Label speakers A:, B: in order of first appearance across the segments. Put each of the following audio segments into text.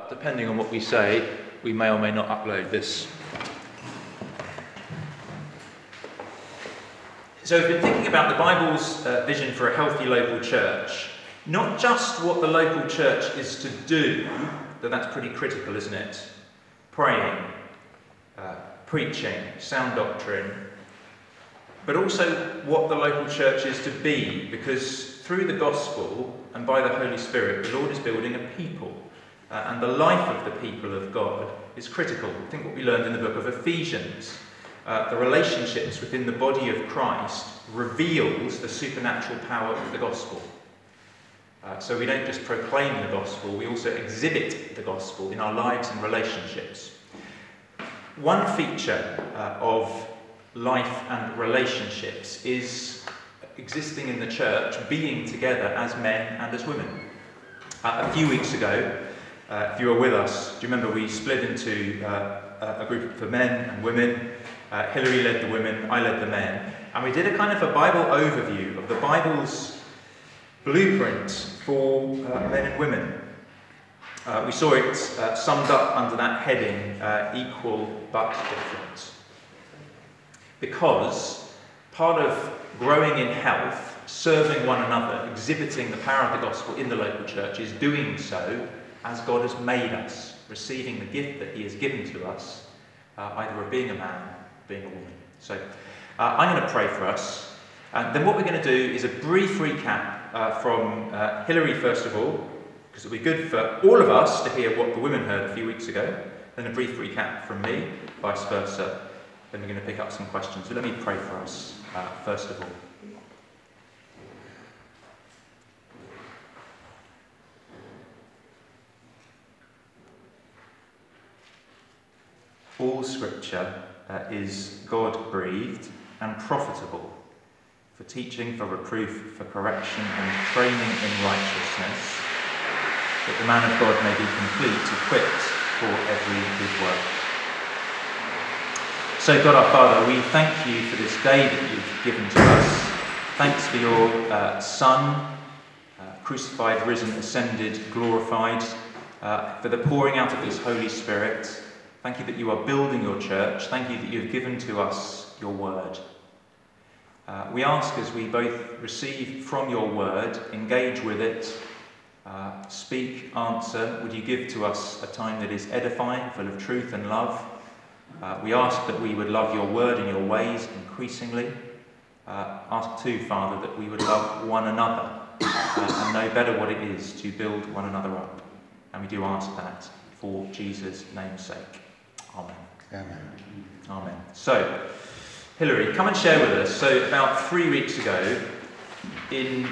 A: depending on what we say, we may or may not upload this. So we've been thinking about the Bible's vision for a healthy local church, not just what the local church is to do, though that's pretty critical, isn't it? Praying, preaching, sound doctrine, but also what the local church is to be, because through the gospel and by the Holy Spirit, the Lord is building a people, and the life of the people of God is critical. I think what we learned in the book of Ephesians, the relationships within the body of Christ reveals the supernatural power of the gospel. So we don't just proclaim the gospel, we also exhibit the gospel in our lives and relationships. One feature of life and relationships is existing in the church, being together as men and as women. A few weeks ago, if you were with us, do you remember we split into a group for men and women? Hilary led the women, I led the men, and we did a kind of a Bible overview of the Bible's blueprint for men and women. We saw it summed up under that heading, equal but different. Because part of growing in health, serving one another, exhibiting the power of the gospel in the local church is doing so as God has made us, receiving the gift that he has given to us, either of being a man, being a woman. So I'm going to pray for us. Then what we're going to do is a brief recap from Hilary, first of all, because it'll be good for all of us to hear what the women heard a few weeks ago. Then a brief recap from me, vice versa. Then we're going to pick up some questions. So let me pray for us, first of all. All Scripture is God-breathed and profitable for teaching, for reproof, for correction and training in righteousness, that the man of God may be complete, equipped for every good work. So God our Father, we thank you for this day that you've given to us. Thanks for your Son, crucified, risen, ascended, glorified, for the pouring out of his Holy Spirit. Thank you that you are building your church. Thank you that you have given to us your word. We ask as we both receive from your word, engage with it, speak, answer, would you give to us a time that is edifying, full of truth and love. We ask that we would love your word and your ways increasingly. Ask too, Father, that we would love one another and know better what it is to build one another up. And we do ask that for Jesus' name's sake. Amen.
B: Amen.
A: Amen. So, Hilary, come and share with us. So, about 3 weeks ago, in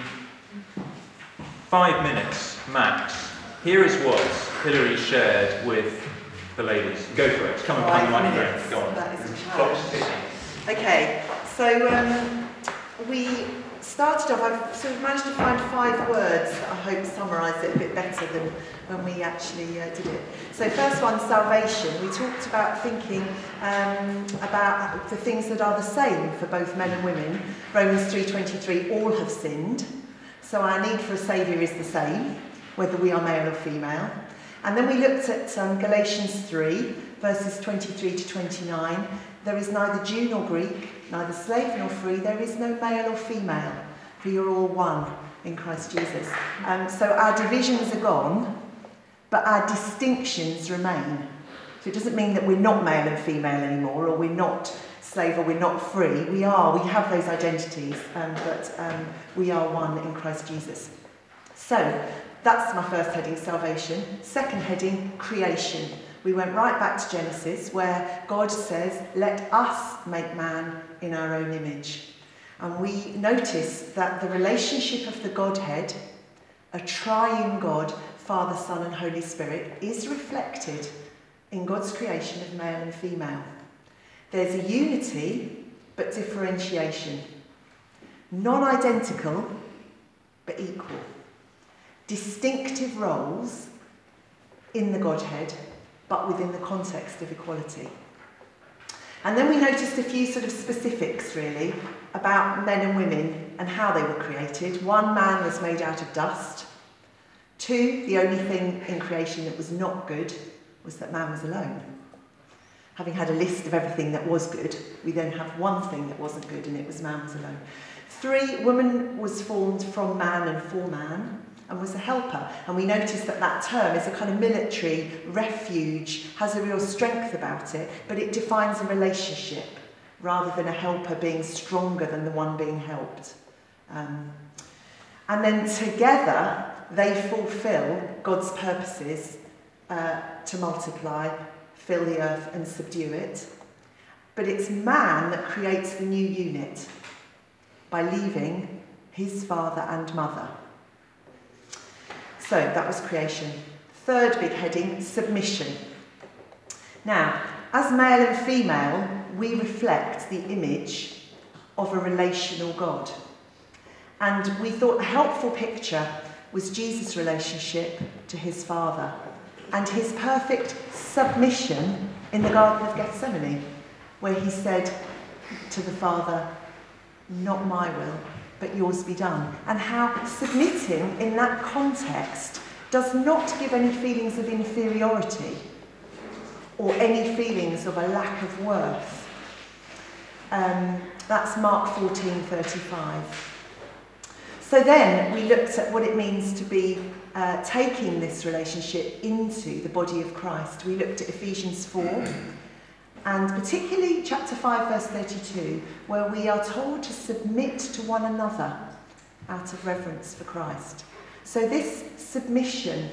A: 5 minutes max, here is what Hilary shared with the ladies. Go for it. Come and find the microphone. Go on.
C: That is a
A: Clock's
C: challenge.
A: ticking.
C: Okay, so we started off, I've sort of managed to find 5 words that I hope summarise it a bit better than when we actually did it. So first one, salvation. We talked about thinking about the things that are the same for both men and women. Romans 3:23, all have sinned. So our need for a saviour is the same, whether we are male or female. And then we looked at Galatians 3, verses 23 to 29. There is neither Jew nor Greek, neither slave nor free, there is no male or female, for you're all one in Christ Jesus. So our divisions are gone, but our distinctions remain. So it doesn't mean that we're not male and female anymore, or we're not slave or we're not free. We have those identities, but we are one in Christ Jesus. So that's my first heading, salvation. Second heading, creation. We went right back to Genesis, where God says, let us make man in our own image. And we notice that the relationship of the Godhead, a triune God, Father, Son and Holy Spirit, is reflected in God's creation of male and female. There's a unity, but differentiation. Non-identical, but equal. Distinctive roles in the Godhead, but within the context of equality. And then we noticed a few sort of specifics, really, about men and women and how they were created. One man was made out of dust. 2, the only thing in creation that was not good was that man was alone. Having had a list of everything that was good, we then have one thing that wasn't good, and it was man was alone. 3, woman was formed from man and for man, and was a helper. And we notice that that term is a kind of military refuge, has a real strength about it, but it defines a relationship rather than a helper being stronger than the one being helped. And then together, they fulfill God's purposes to multiply, fill the earth and subdue it. But it's man that creates the new unit by leaving his father and mother. So that was creation. 3rd big heading, submission. Now, as male and female, we reflect the image of a relational God. And we thought a helpful picture was Jesus' relationship to his Father and his perfect submission in the Garden of Gethsemane, where he said to the Father, "Not my will, but yours be done." And how submitting in that context does not give any feelings of inferiority or any feelings of a lack of worth. That's Mark 14:35. So then we looked at what it means to be taking this relationship into the body of Christ. We looked at Ephesians 4, and particularly chapter 5, verse 32, where we are told to submit to one another out of reverence for Christ. So this submission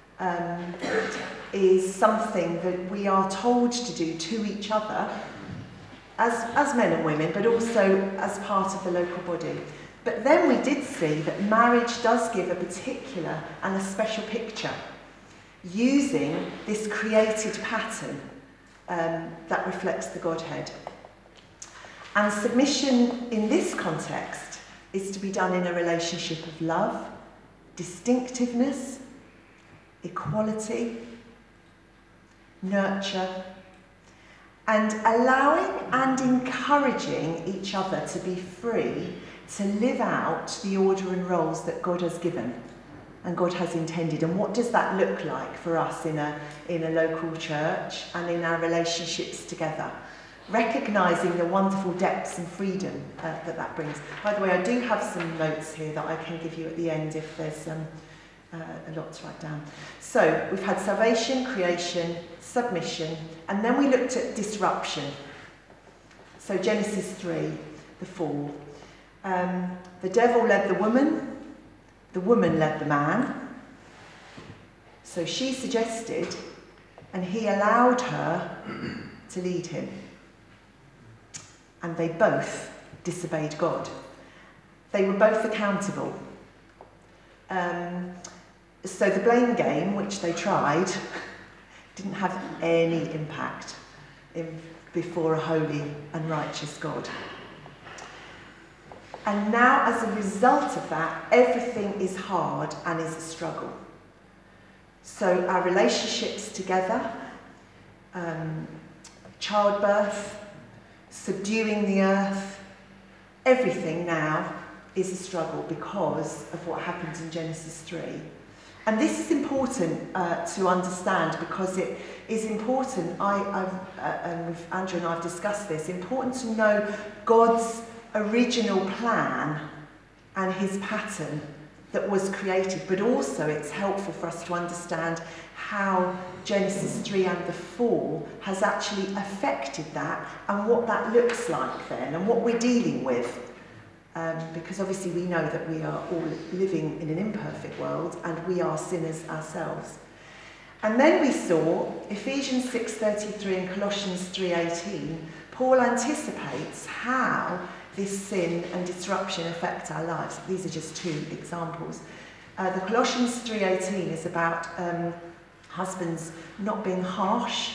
C: is something that we are told to do to each other as men and women, but also as part of the local body. But then we did see that marriage does give a particular and a special picture, using this created pattern that reflects the Godhead. And submission in this context is to be done in a relationship of love, distinctiveness, equality, nurture, and allowing and encouraging each other to be free to live out the order and roles that God has given and God has intended. And what does that look like for us in a local church and in our relationships together? Recognising the wonderful depths and freedom that brings. By the way, I do have some notes here that I can give you at the end if there's a lot to write down. So we've had salvation, creation, submission, and then we looked at disruption. So Genesis 3, the fall. The devil led the woman led the man. So she suggested, and he allowed her to lead him. And they both disobeyed God. They were both accountable. So the blame game, which they tried, didn't have any impact before a holy and righteous God. And now, as a result of that, everything is hard and is a struggle. So our relationships together, childbirth, subduing the earth, everything now is a struggle because of what happens in Genesis 3. And this is important to understand because it is important, and with Andrew and I have discussed this, important to know God's original plan and his pattern that was created, but also it's helpful for us to understand how Genesis 3 and the fall has actually affected that and what that looks like then and what we're dealing with. Because obviously we know that we are all living in an imperfect world and we are sinners ourselves. And then we saw Ephesians 6:33 and Colossians 3:18. Paul anticipates how this sin and disruption affect our lives. These are just 2 examples. The Colossians 3:18 is about husbands not being harsh.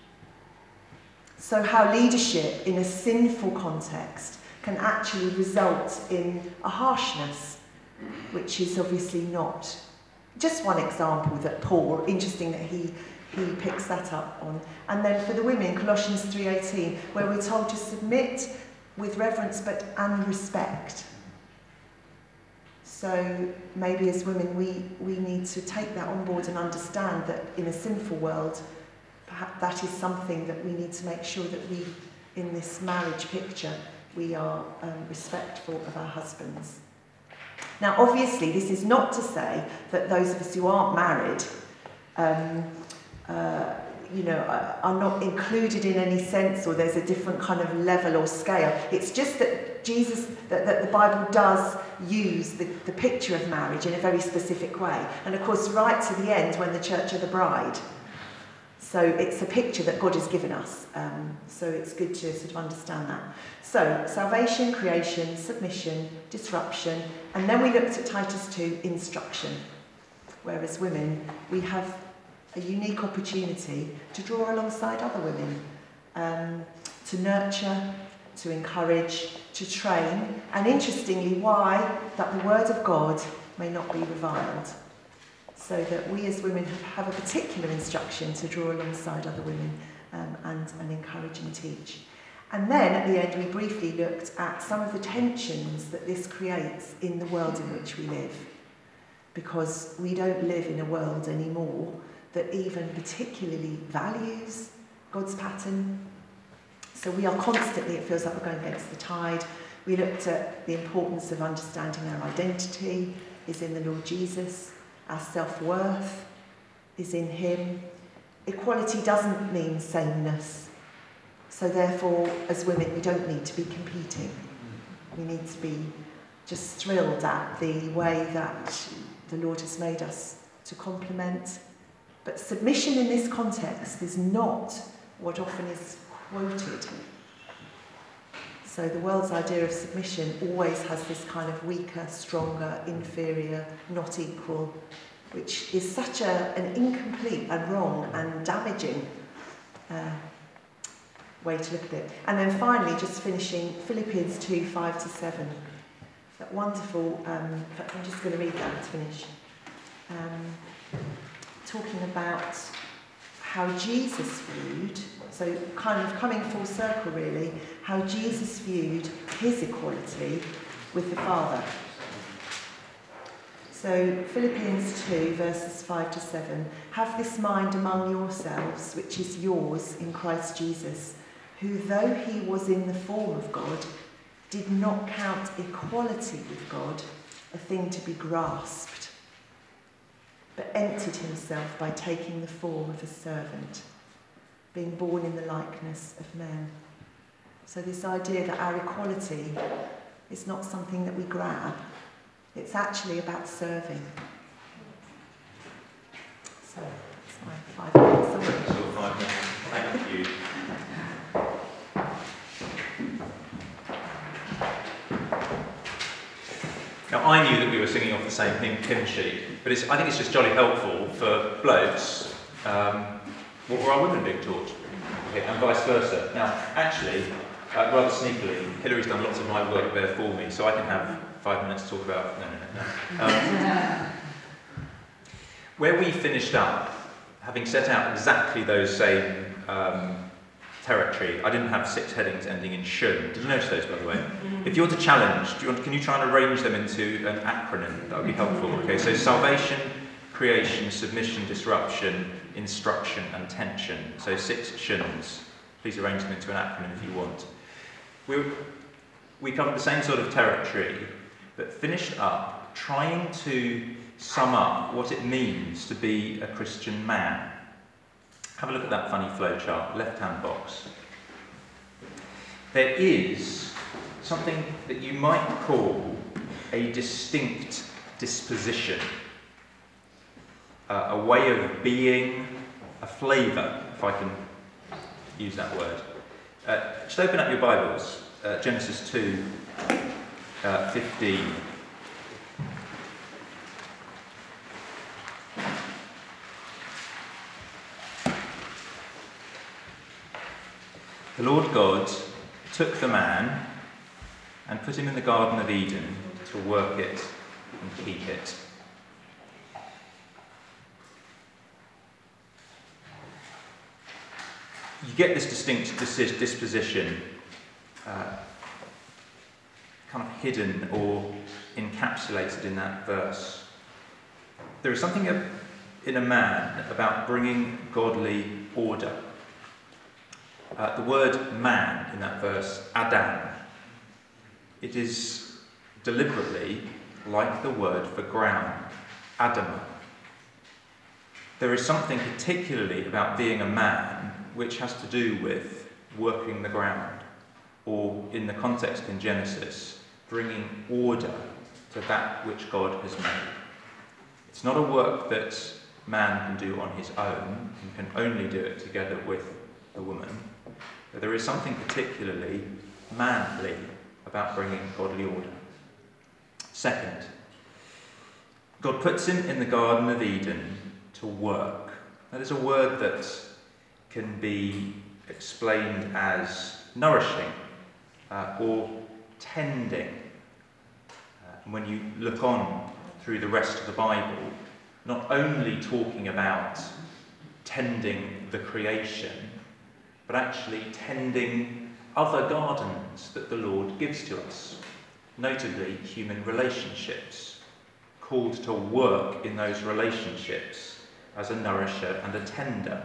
C: So how leadership in a sinful context can actually result in a harshness, which is obviously not. Just one example that Paul, interesting that he picks that up on. And then for the women, Colossians 3:18, where we're told to submit with reverence and respect. So maybe as women we need to take that on board and understand that in a sinful world, perhaps that is something that we need to make sure that we, in this marriage picture, we are respectful of our husbands. Now, obviously, this is not to say that those of us who aren't married, are not included in any sense, or there's a different kind of level or scale. It's just that that the Bible does use the picture of marriage in a very specific way. And of course, right to the end, when the church are the bride. So it's a picture that God has given us. So it's good to sort of understand that. So salvation, creation, submission, disruption, and then we looked at Titus 2, instruction. Whereas women, we have a unique opportunity to draw alongside other women, to nurture, to encourage, to train, and interestingly, why? That the word of God may not be reviled. So that we as women have a particular instruction to draw alongside other women and encourage and teach. And then at the end we briefly looked at some of the tensions that this creates in the world in which we live. Because we don't live in a world anymore that even particularly values God's pattern. So we are constantly, it feels like we're going against the tide. We looked at the importance of understanding our identity is in the Lord Jesus. Our self-worth is in him. Equality doesn't mean sameness. So therefore, as women, we don't need to be competing. We need to be just thrilled at the way that the Lord has made us to complement. But submission in this context is not what often is quoted. So the world's idea of submission always has this kind of weaker, stronger, inferior, not equal, which is such an incomplete and wrong and damaging way to look at it. And then finally, just finishing Philippians 2, 5-7. That wonderful, in fact, I'm just going to read that to finish. Talking about how Jesus viewed, so kind of coming full circle really, how Jesus viewed his equality with the Father. So Philippians 2 verses 5-7, have this mind among yourselves, which is yours in Christ Jesus, who though he was in the form of God, did not count equality with God a thing to be grasped, but emptied himself by taking the form of a servant, being born in the likeness of men. So this idea that our equality is not something that we grab, it's actually about serving. So that's my 5 minutes summary.
A: Your 5 minutes. Thank you. Now, I knew that we were singing off the same hymn sheet, but I think it's just jolly helpful for blokes. What were our women being taught? Okay, and vice versa. Now, actually, rather sneakily, Hillary's done lots of my work there for me, so I can have 5 minutes to talk about... No. Where we finished up, having set out exactly those same territory, I didn't have 6 headings ending in shun. Did you notice those, by the way? If you're to challenge, can you try and arrange them into an acronym? That would be helpful. Okay, so salvation, creation, submission, disruption, instruction, and tension. So 6 shuns. Please arrange them into an acronym if you want. We covered the same sort of territory, but finished up trying to sum up what it means to be a Christian man. Have a look at that funny flowchart, left-hand box. There is something that you might call a distinct disposition, a way of being, a flavour, if I can use that word. Just open up your Bibles, Genesis 2, 15. The Lord God took the man and put him in the Garden of Eden to work it and keep it. You get this distinct disposition kind of hidden or in encapsulated in that verse. There is something in a man about bringing godly order. The word man in that verse, Adam, it is deliberately like the word for ground, Adamah. There is something particularly about being a man which has to do with working the ground, or in the context in Genesis, bringing order to that which God has made. It's not a work that man can do on his own, and can only do it together with a woman, but there is something particularly manly about bringing godly order. Second, God puts him in the Garden of Eden to work. That is a word that can be explained as nourishing or tending. And when you look on through the rest of the Bible, not only talking about tending the creation, but actually tending other gardens that the Lord gives to us, notably human relationships, called to work in those relationships as a nourisher and a tender.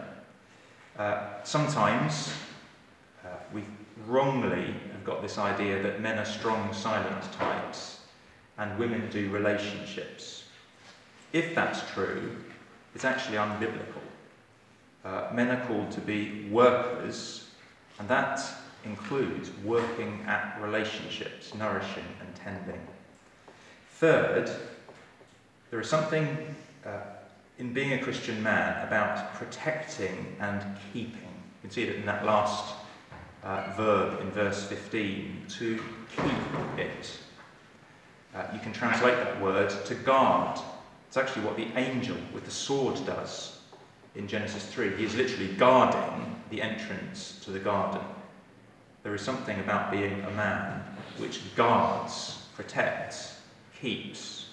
A: Sometimes we wrongly have got this idea that men are strong, silent types and women do relationships. If that's true, it's actually unbiblical. Men are called to be workers, and that includes working at relationships, nourishing and tending. Third, there is something in being a Christian man about protecting and keeping. You can see it in that last verb in verse 15, to keep it. You can translate that word to guard. It's actually what the angel with the sword does in Genesis 3. He is literally guarding the entrance to the garden. There is something about being a man which guards, protects, keeps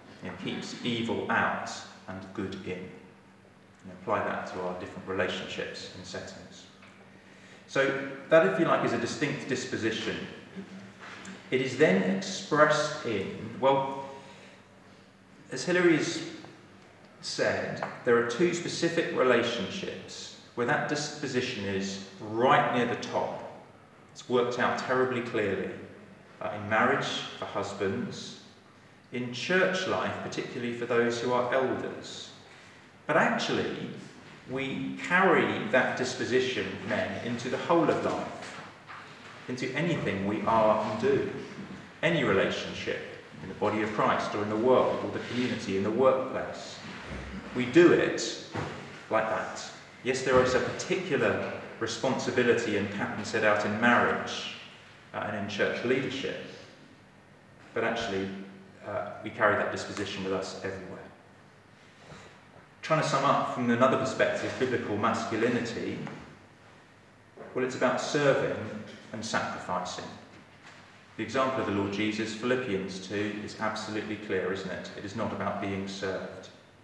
A: evil out and good in. And apply that to our different relationships and settings. So that, if you like, is a distinct disposition. It is then expressed in, well, as Hilary has said, there are two specific relationships where that disposition is right near the top. It's worked out terribly clearly. In marriage for husbands, in church life, particularly for those who are elders. But actually, we carry that disposition, men, into the whole of life, into anything we are and do. Any relationship, in the body of Christ or in the world or the community, in the workplace. We do it like that. Yes, there is a particular responsibility and pattern set out in marriage and in church leadership, but actually we carry that disposition with us everywhere. Trying to sum up from another perspective, biblical masculinity, well, it's about serving and sacrificing. The example of the Lord Jesus, Philippians 2, is absolutely clear, isn't it? It is not about being served.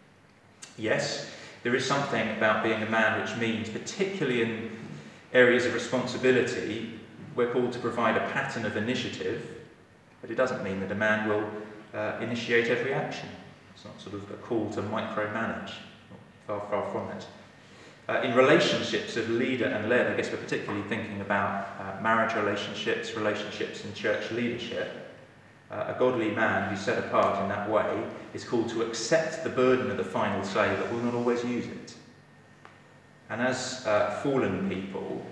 A: Yes, there is something about being a man which means, particularly in areas of responsibility, we're called to provide a pattern of initiative, but it doesn't mean that a man will initiate every action. It's not sort of a call to micromanage. Far, far from it. In relationships of leader and led, I guess we're particularly thinking about marriage relationships, relationships in church leadership. A godly man who's set apart in that way is called to accept the burden of the final say, but will not always use it. And as fallen people,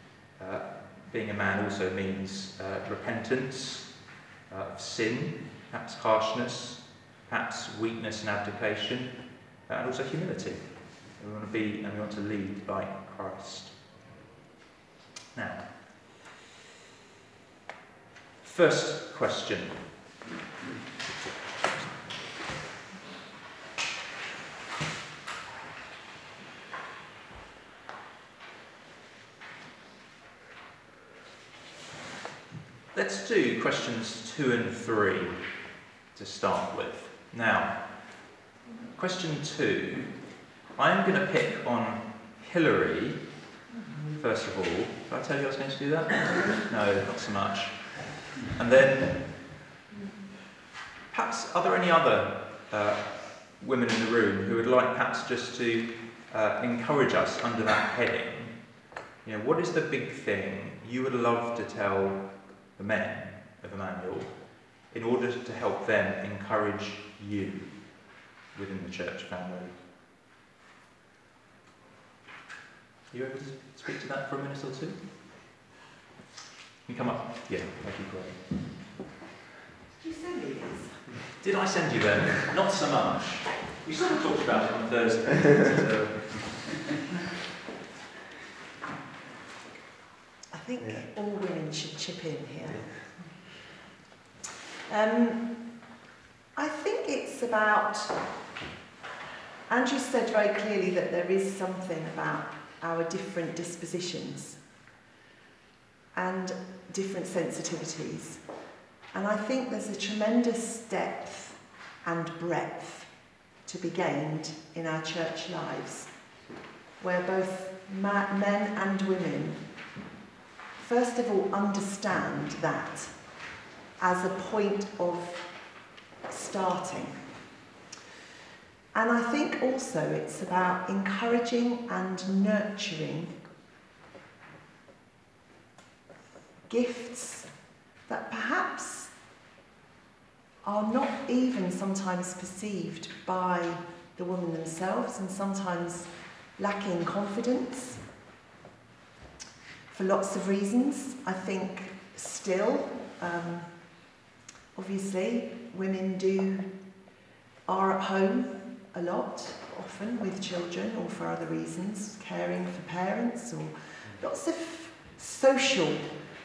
A: being a man also means repentance of sin, perhaps harshness, perhaps weakness and abdication, and also humility. We want to be and we want to lead like Christ. Now, first question. Let's do questions 2 and 3 to start with. Now, question 2, I'm going to pick on Hilary, first of all. Did I tell you I was going to do that? No, not so much. And then Perhaps, are there any other women in the room who would like perhaps just to encourage us under that heading? You know, what is the big thing you would love to tell the men of Emmanuel in order to help them encourage you within the church family? Are you able to speak to that for a minute or two? Can you come up? Yeah, that'd be great.
C: Did you send me these?
A: Did I send you them? Not so much. We sort of talked about it on Thursday.
C: I think all women should chip in here. I think it's about, Andrew said very clearly that there is something about our different dispositions and different sensitivities. And I think there's a tremendous depth and breadth to be gained in our church lives, where both men and women first of all understand that as a point of starting. And I think also it's about encouraging and nurturing gifts that perhaps are not even sometimes perceived by the women themselves, and sometimes lacking confidence for lots of reasons. I think still, obviously, women are at home a lot, often with children or for other reasons, caring for parents, or lots of social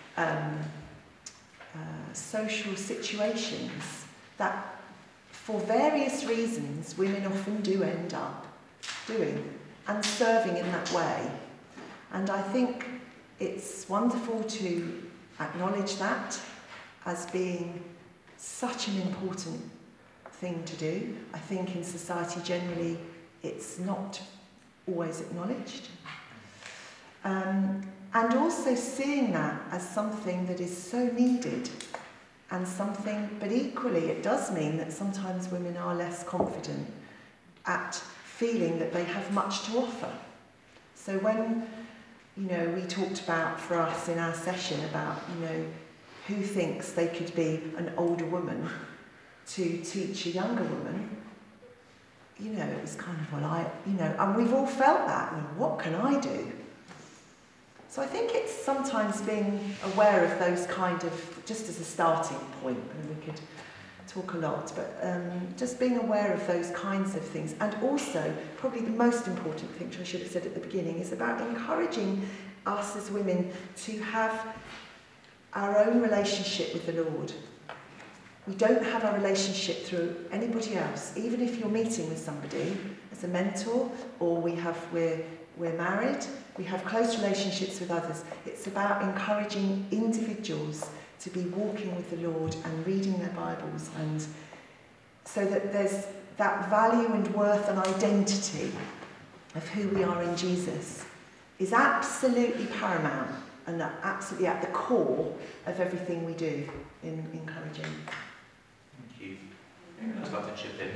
C: situations that, for various reasons, women often do end up doing and serving in that way. And I think it's wonderful to acknowledge that as being such an important thing to do. I think in society generally it's not always acknowledged. And also seeing that as something that is so needed and something, but equally it does mean that sometimes women are less confident at feeling that they have much to offer. So when, we talked about for us in our session about, who thinks they could be an older woman to teach a younger woman, it was kind of, and we've all felt that, what can I do? So I think it's sometimes being aware of those kind of, just as a starting point, and we could talk a lot, but just being aware of those kinds of things. And also, probably the most important thing, which I should have said at the beginning, is about encouraging us as women to have our own relationship with the Lord. We don't have a relationship through anybody else, even if you're meeting with somebody as a mentor, or we're married, we have close relationships with others. It's about encouraging individuals to be walking with the Lord and reading their Bibles, and so that there's that value and worth and identity of who we are in Jesus is absolutely paramount and absolutely at the core of everything we do in encouraging.
A: Thank you. I'd like to chip in.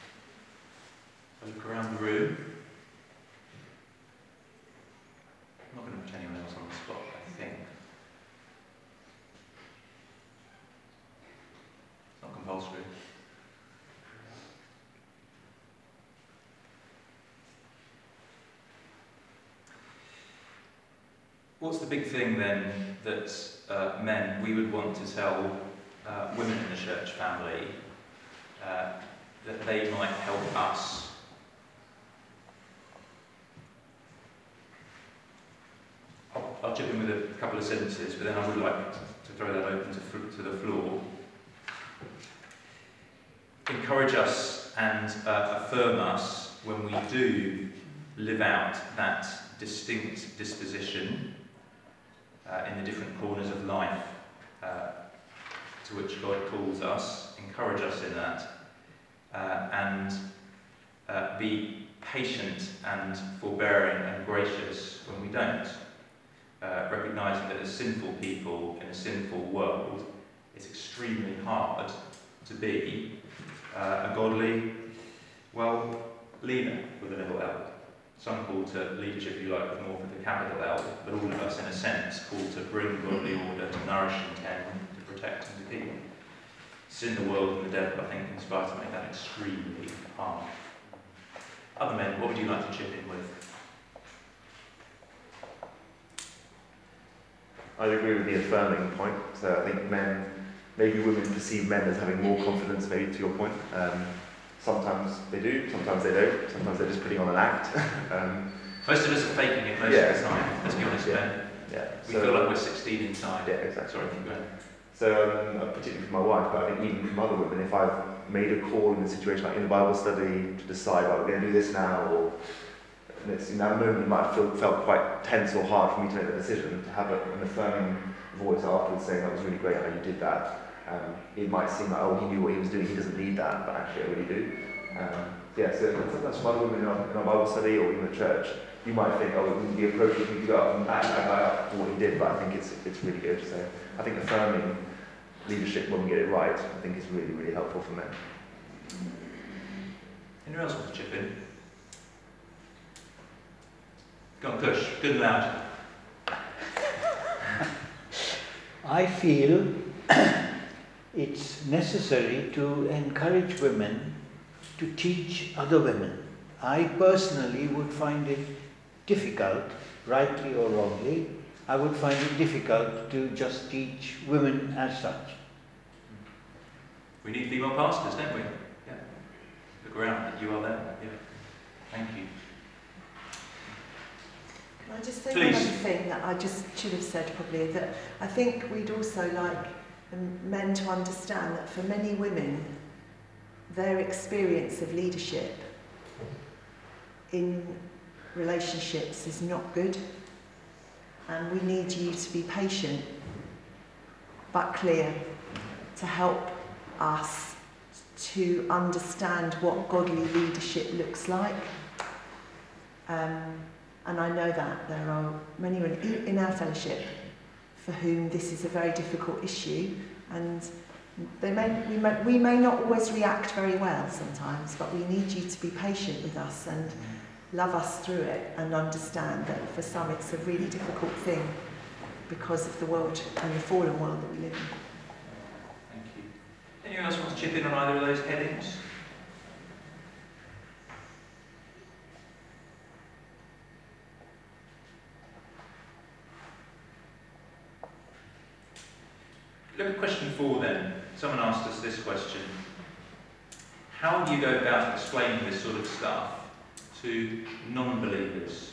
A: I look around the room. I'm not going to put anyone else on the spot, I think. It's not compulsory. What's the big thing then that men, we would want to tell women in the church family that they might help us? I'll chip in with a couple of sentences, but then I would like to throw that open to the floor. Encourage us and affirm us when we do live out that distinct disposition in the different corners of life to which God calls us. Encourage us in that, and be patient and forbearing and gracious when we don't. Recognising that as sinful people in a sinful world, it's extremely hard to be A godly, well, leader with a little L. Some called to leadership, if you like, with more with a capital L, but all of us, in a sense, called to bring godly order, to nourish and tend, to protect and to keep. Sin, the world, and the devil, I think, conspire to make that extremely hard. Other men, what would you like to chip in with?
B: I'd agree with the affirming point. So I think men, maybe women perceive men as having more confidence, maybe to your point. Sometimes they do, sometimes they don't, sometimes they're just putting on an act.
A: Most of us are faking it most of the time, let's be honest, Ben.
B: Yeah.
A: We feel like we're 16 inside.
B: Yeah, exactly.
A: Sorry, keep going.
B: So, particularly for my wife, but I think even from other women, if I've made a call in a situation like in a Bible study to decide, like, we're going to do this now, or in that moment it might have felt quite tense or hard for me to make the decision, to have an affirming voice afterwards saying that was really great how you did that. It might seem like, oh, he knew what he was doing, he doesn't need that, but actually I really do. So sometimes from other women in our Bible study or even at church, you might think, oh, it wouldn't be appropriate for me to go up and back that guy up for what he did, but I think it's really good. So I think affirming leadership when we get it right, I think is really, really helpful for men.
A: Anyone else want to chip in? Go on, push. Good and loud.
D: I feel it's necessary to encourage women to teach other women. I personally would find it difficult, rightly or wrongly, I would find it difficult to just teach women as such.
A: We need female pastors, don't we? Yeah. Look around, you are there. Yeah. Thank you.
C: Can I just say
A: Please.
C: one other thing that I just should have said probably, that I think we'd also like men to understand that for many women, their experience of leadership in relationships is not good, and we need you to be patient but clear to help us to understand what godly leadership looks like. And I know that there are many women in our fellowship for whom this is a very difficult issue, and we may not always react very well sometimes, but we need you to be patient with us and love us through it and understand that for some it's a really difficult thing because of the world and the fallen world that we live in.
A: Thank you. Anyone else want to chip in on either of those headings? Look at question 4 then. Someone asked us this question. How do you go about explaining this sort of stuff to non-believers?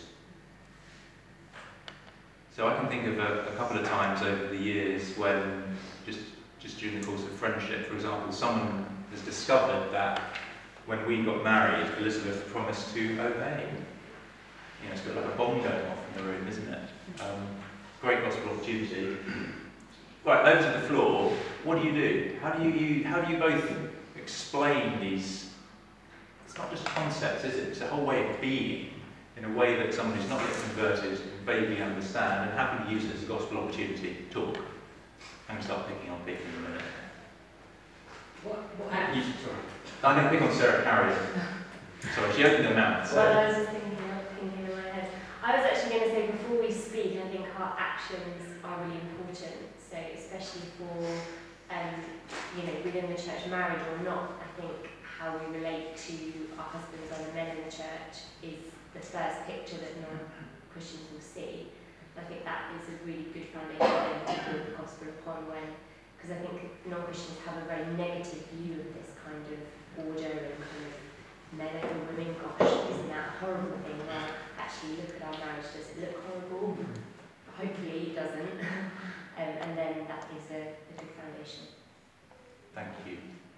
A: So I can think of a couple of times over the years when, just during the course of friendship, for example, someone has discovered that when we got married, Elizabeth promised to obey. You know, it's a bit like a bomb going off in the room, isn't it? Great gospel opportunity. Right, over to the floor. What do? How do you both explain these? It's not just concepts, is it? It's a whole way of being, in a way that someone who's not yet converted can vaguely understand, and how can you use it as a gospel opportunity? Talk. I'm going to start picking on Vicky in a minute.
E: What happened?
A: I'm going to pick on Sarah Carrier. Sorry, she opened her mouth. So.
E: Well, I was just thinking in my head. I was actually going to say, before we speak, I think our actions are really important. So, especially for, within the church, married or not, I think how we relate to our husbands and the men in the church is the first picture that non-Christians will see. I think that is a really good foundation to build the gospel upon, because I think non-Christians have a very negative view of this kind of order and kind of men over women. Gosh, isn't that a horrible thing? Well, actually, look at our marriage. Does it look horrible? Hopefully it doesn't. And then that is a good foundation.
A: Thank you.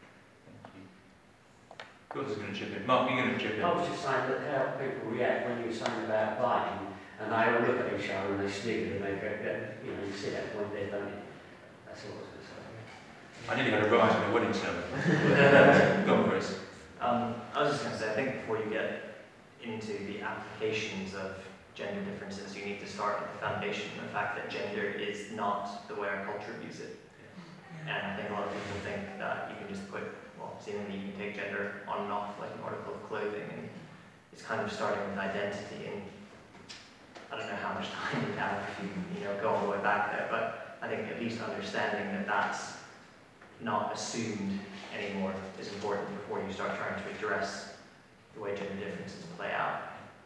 A: Who's going to chip in? Mark, you're going to chip in.
F: I was just saying, look how people react when you were saying about biting, and they all look at each other and they snigger and they go, you see that point there, don't you? That's all I was going to say.
A: I nearly had a rise in a wedding sermon. Go on, Chris.
G: I was just going to say, I think before you get into the applications of gender differences, you need to start with the foundation, the fact that gender is not the way our culture views it. And I think a lot of people think that you can just put, well, seemingly you can take gender on and off like an article of clothing, and it's kind of starting with identity. And I don't know how much time you have if you go all the way back there, but I think at least understanding that that's not assumed anymore is important before you start trying to address the way gender differences play out.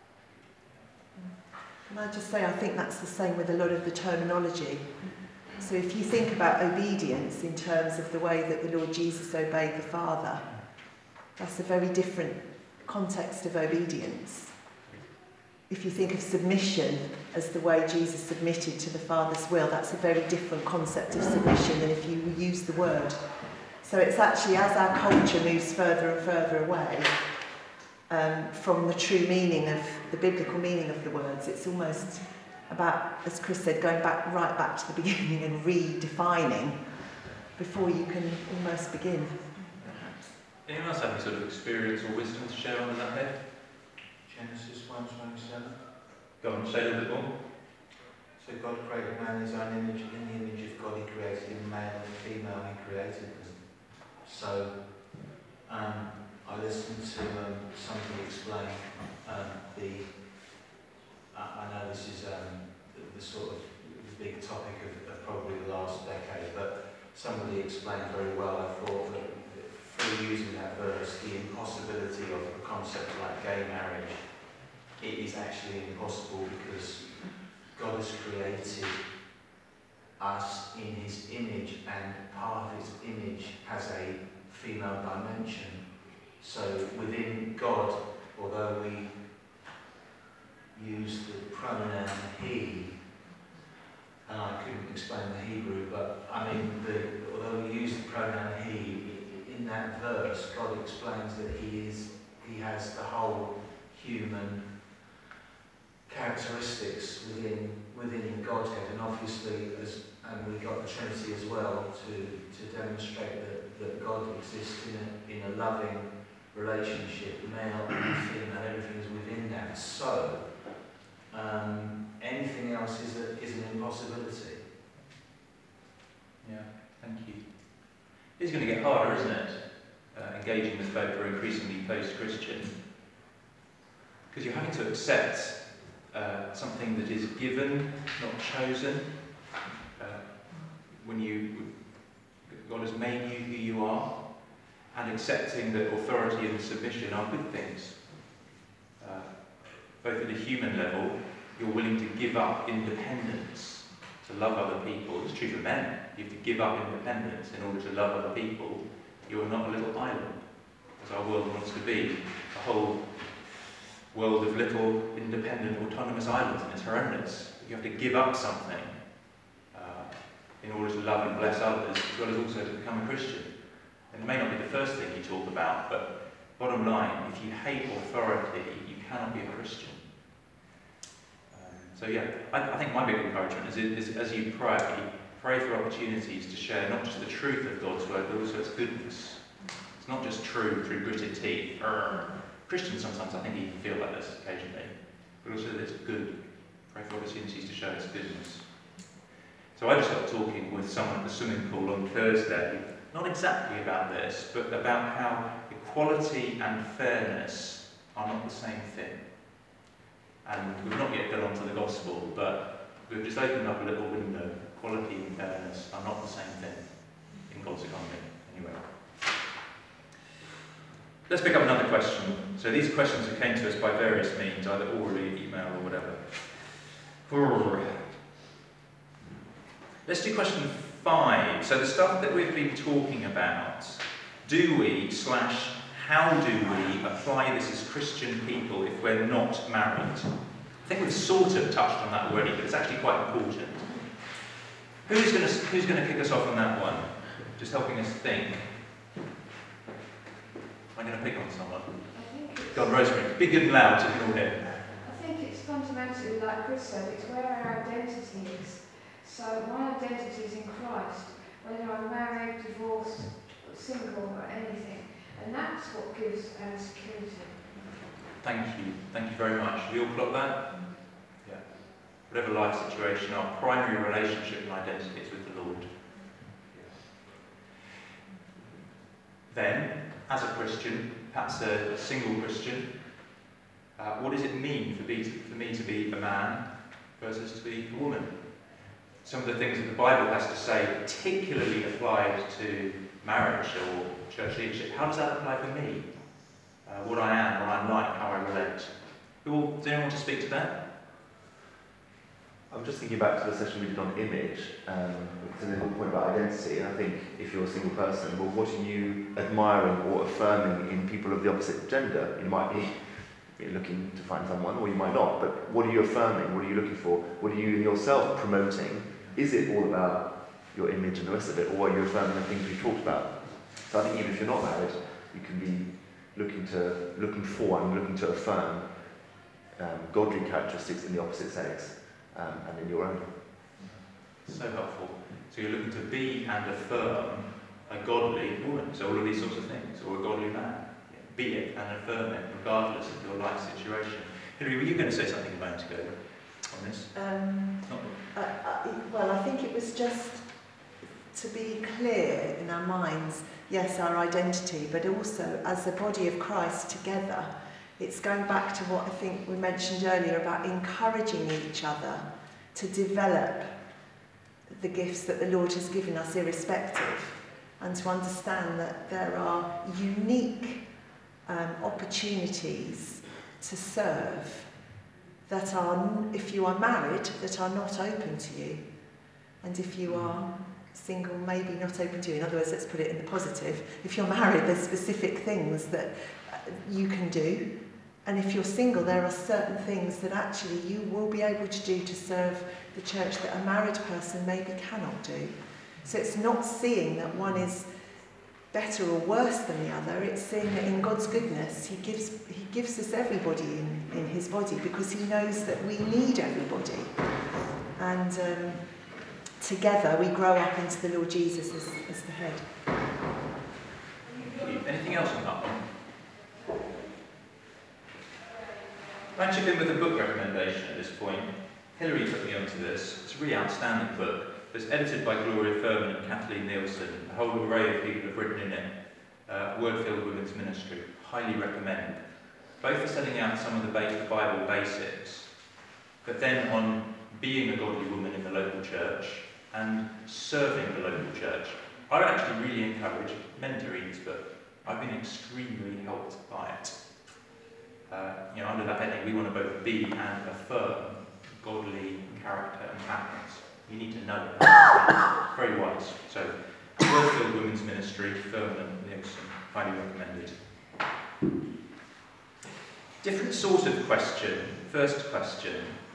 C: Can I just say, I think that's the same with a lot of the terminology. So if you think about obedience in terms of the way that the Lord Jesus obeyed the Father, that's a very different context of obedience. If you think of submission as the way Jesus submitted to the Father's will, that's a very different concept of submission than if you use the word. So it's actually, as our culture moves further and further away from the true meaning of the biblical meaning of the words, it's almost about, as Chris said, going right back to the beginning and redefining before you can almost begin.
A: Anyone else have any sort of experience or wisdom to share on that head?
H: Genesis 1:27.
A: Go on, say a little bit more.
H: So God created man in his own image. In the image of God he created him, male and female he created them. So I listened to somebody explain I know this is the sort of big topic of probably the last decade, but somebody explained very well, I thought, that through using that verse, the impossibility of a concept like gay marriage, it is actually impossible because God has created us in his image, and part of his image has a female dimension. So within God, although we use the pronoun he, and I couldn't explain the Hebrew, but I mean, although we use the pronoun he, in that verse, God explains that he has the whole human characteristics within the Godhead, and obviously, and we got the Trinity as well to demonstrate that God exists in a loving relationship, male and female, everything is within that. So anything else is an impossibility.
A: Yeah, thank you. It's going to get harder, isn't it? Engaging with folk who are increasingly post-Christian. Because you're having to accept something that is given, not chosen. God has made you who you are, and accepting that authority and submission are good things. Both at a human level, you're willing to give up independence to love other people. It's true for men. You have to give up independence in order to love other people. You are not a little island, as our world wants to be. A whole world of little independent autonomous islands, and it's horrendous. You have to give up something in order to love and bless others, as well as also to become a Christian. It may not be the first thing you talk about, but bottom line, if you hate authority, you cannot be a Christian. So yeah, I think my big encouragement is as you pray for opportunities to share not just the truth of God's word, but also its goodness. It's not just true through gritted teeth. Christians sometimes, I think, even feel like this occasionally, but also that it's good. Pray for opportunities to show its goodness. So I just got talking with someone at the swimming pool on Thursday, not exactly about this, but about how equality and fairness are not the same thing. And we've not yet got onto the gospel, but we've just opened up a little window. Equality and fairness are not the same thing in God's economy, anyway. Let's pick up another question. So these questions that came to us by various means, either orally, email, or whatever. Let's do question 5. So the stuff that we've been talking about, how do we apply this as Christian people if we're not married? I think we've sort of touched on that already, but it's actually quite important. Who's going to kick us off on that one? Just helping us think. I'm going to pick on someone. Go on, Rosemary. Be good and loud so you can all hear.
I: I think it's fundamentally, like Chris said, it's where our identity is. So my identity is in Christ, whether I'm married, divorced, single, or anything. And that's what gives our security.
A: Thank you. Thank you very much. We all got that? Yeah. Whatever life situation, our primary relationship and identity is with the Lord. then, as a Christian, perhaps a single Christian, what does it mean for me to be a man versus to be a woman? Some of the things that the Bible has to say, particularly applied to marriage or church leadership, how does that apply for me? What I am, what I'm like, how I relate. Does anyone want to speak to that?
B: I'm just thinking back to the session we did on image, because there's a whole point about identity, and I think if you're a single person, well, what are you admiring or affirming in people of the opposite gender? You might be looking to find someone, or you might not, but what are you affirming? What are you looking for? What are you yourself promoting? Is it all about your image and the rest of it, or are you affirming the things we've talked about? So I think even if you're not married, you can be looking to affirm godly characteristics in the opposite sex. And in your own.
A: So helpful. So you're looking to be and affirm a godly woman, so all of these sorts of things, or a godly man. Be it and affirm it, regardless of your life situation. Hilary, were you going to say something a moment ago on this?
C: Well, I think it was just to be clear in our minds, yes, our identity, but also as the body of Christ together. It's going back to what I think we mentioned earlier about encouraging each other to develop the gifts that the Lord has given us irrespective, and to understand that there are unique opportunities to serve that are, if you are married, that are not open to you, and if you are single, maybe not open to you. In other words, let's put it in the positive. If you're married, there's specific things that you can do. And if you're single, there are certain things that actually you will be able to do to serve the church that a married person maybe cannot do. So it's not seeing that one is better or worse than the other. It's seeing that in God's goodness, He gives us everybody in His body, because He knows that we need everybody. And together we grow up into the Lord Jesus as the head.
A: Anything else on that one? I'll chip in with a book recommendation at this point. Hilary took me onto this. It's a really outstanding book. It's edited by Gloria Furman and Kathleen Nielsen. A whole array of people have written in it. Word-Filled Women's Ministry. Highly recommend. Both are setting out some of the Bible basics, but then on being a godly woman in the local church and serving the local church. I would actually really encourage men to read this book. I've been extremely helped by it. Under that heading, we want to both be and affirm godly character and patterns. You need to know that. Very wise. So, Word-Filled Women's Ministry, Furman and Nielsen, highly recommended. Different sort of question. First question.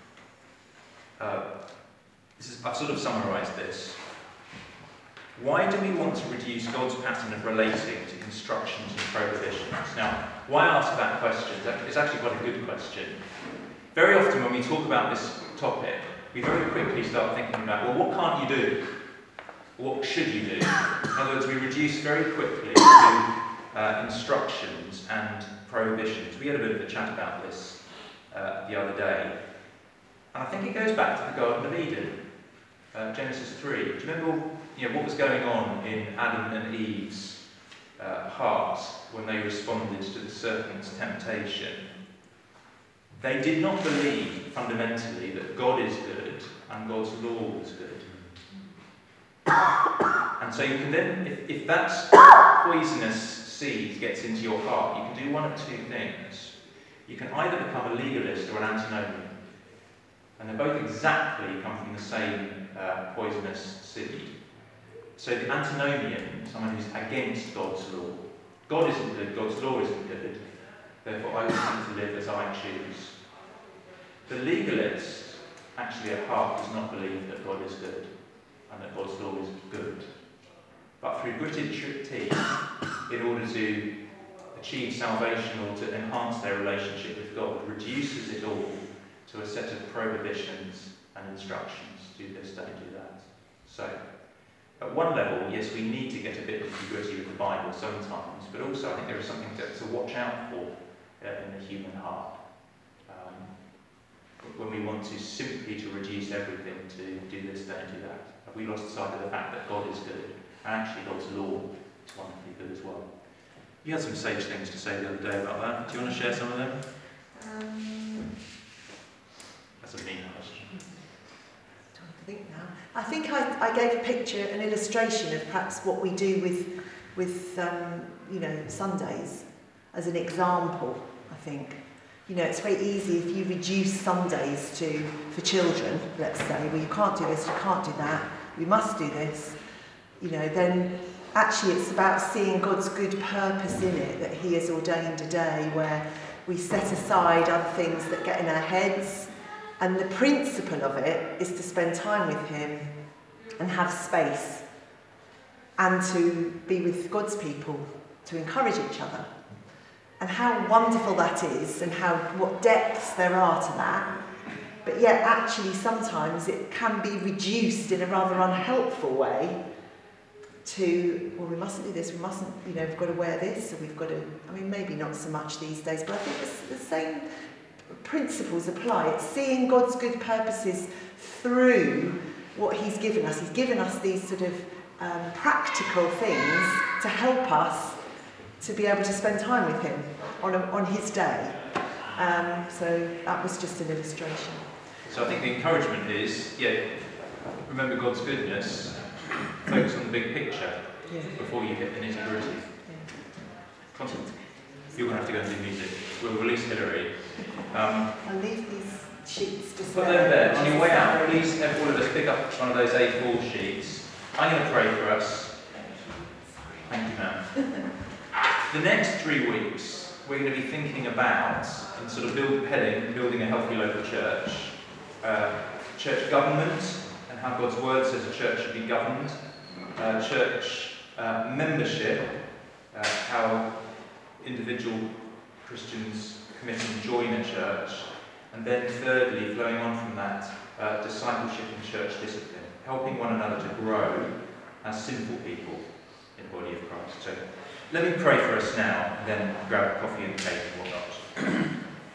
A: I've sort of summarised this. Why do we want to reduce God's pattern of relating to instructions and prohibitions? Now, why ask that question? It's actually quite a good question. Very often when we talk about this topic, we very quickly start thinking about, well, what can't you do? What should you do? In other words, we reduce very quickly to instructions and prohibitions. We had a bit of a chat about this the other day. And I think it goes back to the Garden of Eden, Genesis 3. Do you remember what was going on in Adam and Eve's hearts when they responded to the serpent's temptation? They did not believe fundamentally that God is good and God's law was good. And so you can then, if that poisonous seed gets into your heart, you can do one of two things. You can either become a legalist or an antinomian. And they both exactly come from the same poisonous seed. So the antinomian, someone who's against God's law. God isn't good, God's law isn't good, therefore I want to live as I choose. The legalist, actually at heart, does not believe that God is good and that God's law is good. But through gritted teeth, in order to achieve salvation or to enhance their relationship with God, reduces it all to a set of prohibitions and instructions. Do this, don't do that. So, at one level, yes, we need to get a bit nitty-gritty with the Bible sometimes, but also I think there is something to watch out for in the human heart. When we want to simply to reduce everything to do this, don't do that. Have we lost sight of the fact that God is good, and actually God's law is wonderfully good as well? You had some sage things to say the other day about that. Do you want to share some of them? That's a mean question.
C: Trying to think now. I think I gave a picture, an illustration of perhaps what we do with Sundays as an example. I think, it's very easy if you reduce Sundays for children, let's say, well, you can't do this, you can't do that, we must do this. Then actually it's about seeing God's good purpose in it, that He has ordained a day where we set aside other things that get in our heads, and the principle of it is to spend time with Him and have space and to be with God's people, to encourage each other. And how wonderful that is, and what depths there are to that. But yet actually sometimes it can be reduced in a rather unhelpful way to, well, we mustn't do this, we mustn't, we've got to wear this, or we've got to, maybe not so much these days, but I think the same principles apply. It's seeing God's good purposes through what He's given us. He's given us these sort of practical things to help us to be able to spend time with Him on His day. So that was just an illustration.
A: So I think the encouragement is, remember God's goodness, focus on the big picture before you hit the nitty-gritty. Constance, you're going to have to go and do music. We'll release Hilary.
C: I'll leave these sheets to
A: put them there. On your way out, please, all of us pick up one of those A4 sheets. I'm going to pray for us. Thank you, ma'am. The next 3 weeks, we're going to be thinking about and sort of building a healthy local church, church government, and how God's word says a church should be governed, church membership, how individual Christians commit and join a church, and then thirdly, flowing on from that, discipleship and church discipline, helping one another to grow as sinful people in the body of Christ. So let me pray for us now, and then grab coffee and cake and whatnot.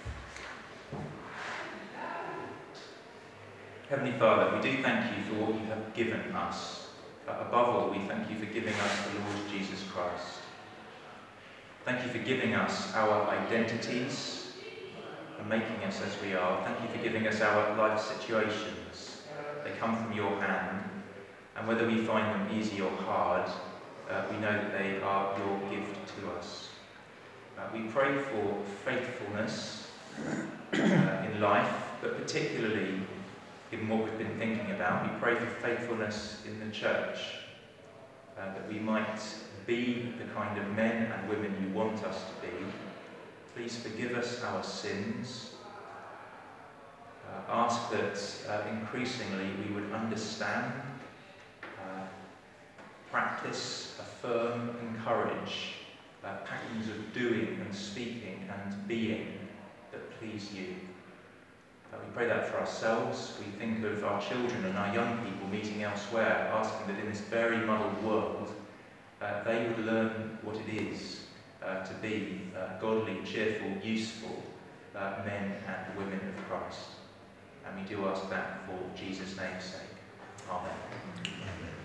A: Heavenly Father, we do thank you for what you have given us. But above all, we thank you for giving us the Lord Jesus Christ. Thank you for giving us our identities and making us as we are. Thank you for giving us our life situations. They come from your hand, and whether we find them easy or hard, we know that they are your gift to us. We pray for faithfulness in life, but particularly given what we've been thinking about, we pray for faithfulness in the church, that we might be the kind of men and women you want us to be. Please forgive us our sins. Ask that increasingly we would understand, practice, affirm, encourage patterns of doing and speaking and being that please you. We pray that for ourselves. We think of our children and our young people meeting elsewhere, asking that in this very muddled world, they would learn what it is to be godly, cheerful, useful men and women of Christ. And we do ask that for Jesus' name's sake. Amen.